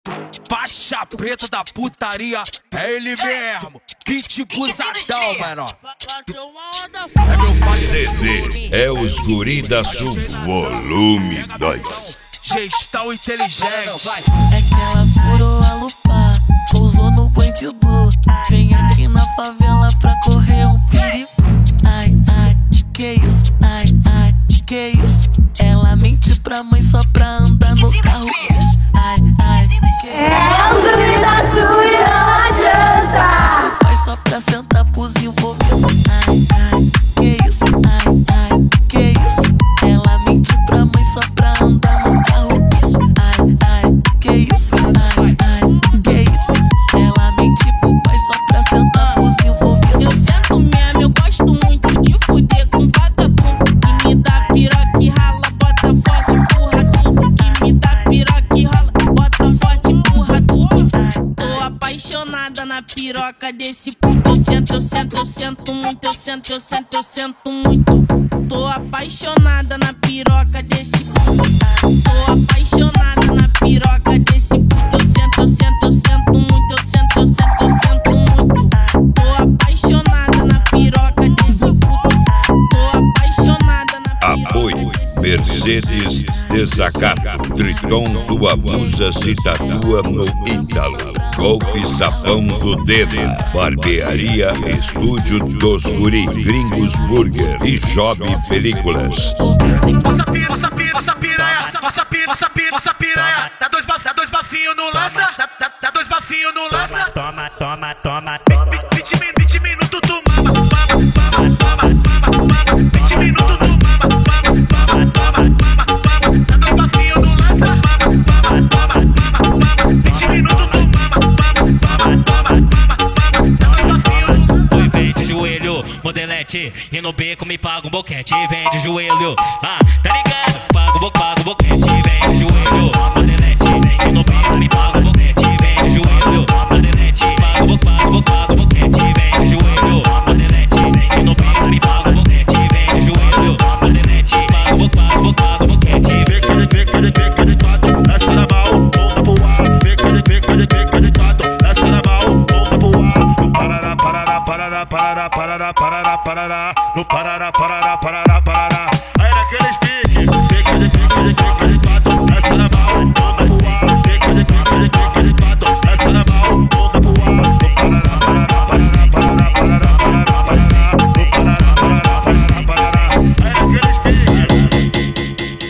Faixa preta da putaria, é ele mesmo. Pitbull Zadão, mano. É meu CD é os guri da Sul Volume 2. Gestão inteligente. É que ela furou a lupa, pousou no bandido. Vem aqui na favela pra correr um perigo. Ai, ai, que isso? Ai, ai, que isso? Ela mente pra mãe só pra andar no carro. Ai, ai, que isso? É o zumbi da sua e não adianta. Tipo pai só pra sentar pros envolvidos. Ai, ai, que isso? Ai, ai, que isso? Ela mente pra mãe só pra andar no carro. Ai, ai, que isso? Ai, ai, que isso? Ela mente pro pai só pra sentar pros envolvidos. Eu sento mesmo, eu gosto muito de fuder com vagabundo que me dá piroca e rala, bota forte, empurra tudo. Que me dá piroca e rala, bota forte, empurra tudo. Tô apaixonada na piroca desse puto. Eu sento muito, eu sento muito. Tô apaixonada na piroca desse puto. Tô apaixonada na piroca desse puto. Eu sento muito, eu sento muito. Tô apaixonada na piroca desse puto. Tô apaixonada na piroca. Apoio Mercedes Desacato, Triton, tu abusas e tatua no Ítalo. Golfe Sapão do Dema, Barbearia Estúdio dos Guri, Gringos Burger e Job Películas. Nossa piranha, dá dois bafinhos no lança, dá dois bafinhos no lança. Toma. 20 minutos do mama, 20 minutos do mama, dá dois bafinhos no lança, 20 minutos do mama, dá dois bafinhos no lança. Oi, vem de joelho, modelete, e no beco me paga um boquete. Vem de joelho, tá ligado? Paga o boquete. Vem de joelho, modelete, e no beco me paga um boquete. Vem de joelho, modelete, paga o boquete. Vem de joelho, modelete, e no beco me paga um boquete. Vem de joelho, modelete, paga o boquete. Fica de quatro, essa na mão, bomba pro ar. Fica de quatro, essa na mão, bomba pro ar. No parará, no parará. Aí naqueles piques, fica de quatro, essa na mão, bomba pro ar. Fica de quatro, essa na mão, bomba pro ar. No parará. Aí naqueles piques.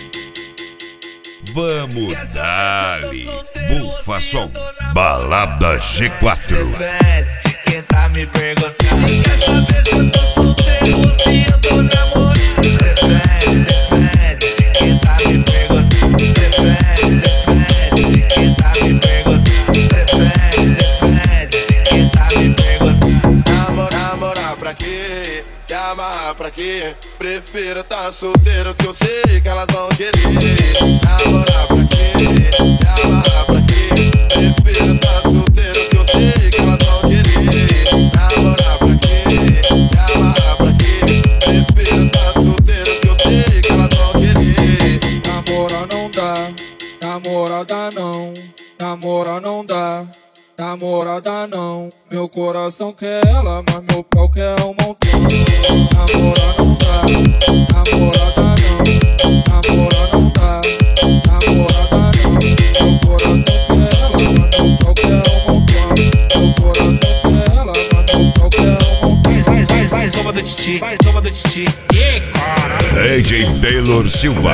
Vamos dali, Bufa Som, Balada G4. Quem tá me perguntando quer saber se eu tô solteiro ou se eu tô namorando. Depende. Quem tá me perguntando. Depende. Quem tá me perguntando. Depende. Quem tá me perguntando. Namorar pra quê? Se amarrar pra quê? Prefiro tá solteiro que eu sei que elas vão querer. Namorar pra quê? Se amarrar pra quê? Prefiro tá solteiro que eu sei que elas vão querer. Namorar pra quê? Se amarrar pra quê? Prefiro tá solteiro que eu sei que elas vão querer. Namorar não dá, namorada não. Namorar não dá, namorada não. Meu coração quer ela, mas meu pau quer um montão. Namorar não dá, namorada não. Namorar não dá, namorada não. Meu coração quer ela, mas meu pau quer um montão. Meu coração quer ela, mas meu pau quer um montão. Vai, zoma do titi, E caralho. AJ Taylor Silva,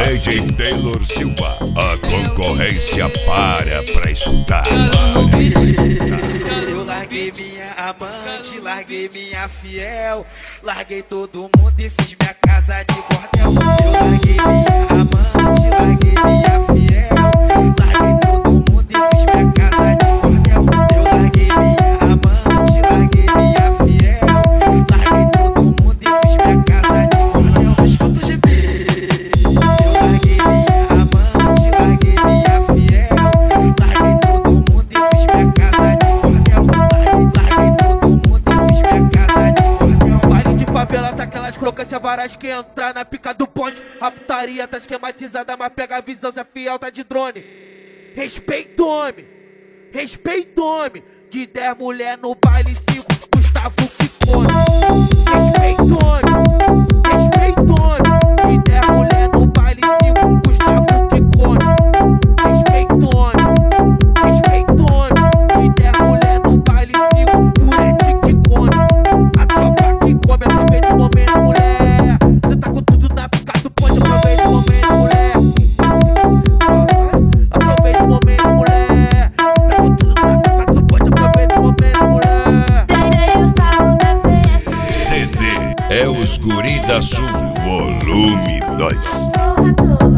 a concorrência pra escutar. Eu larguei minha amante, larguei minha fiel. Larguei todo mundo e fiz minha casa de bordel. Eu larguei minha amante, larguei minha fiel. Larguei todo mundo e fiz minha casa de bordel. Eu larguei minha amante, larguei minha fiel. Larguei todo mundo e fiz minha casa de bordel. Escuta o GB. Eu larguei minha amante, larguei minha fiel. Larguei todo mundo e fiz minha casa de bordel. Larguei todo mundo e fiz minha casa de bordel. Baile de favela tá aquelas crocâncias varas que entrar na pica do ponte. A putaria tá esquematizada, mas pega a visão, se é fiel tá de drone. Respeita o homem, respeita o homem. De 10 mulher no baile, 5 Gustavo que come. Respeita o homem, respeita o homem. De 10 mulher no baile, 5 Gustavo que come. Respeita o homem, respeita o homem. De 10 mulher no baile, 5 Purete que come. A tropa que come, aproveita o momento, mulher. Cê tá com tudo na pica, tu pode aproveitar o momento, mulher. Aproveita o momento, mulher. Cê tá com tudo na pica, tu pode aproveitar o momento, mulher. CD é os Guri da Sul, volume 2. Porra toda.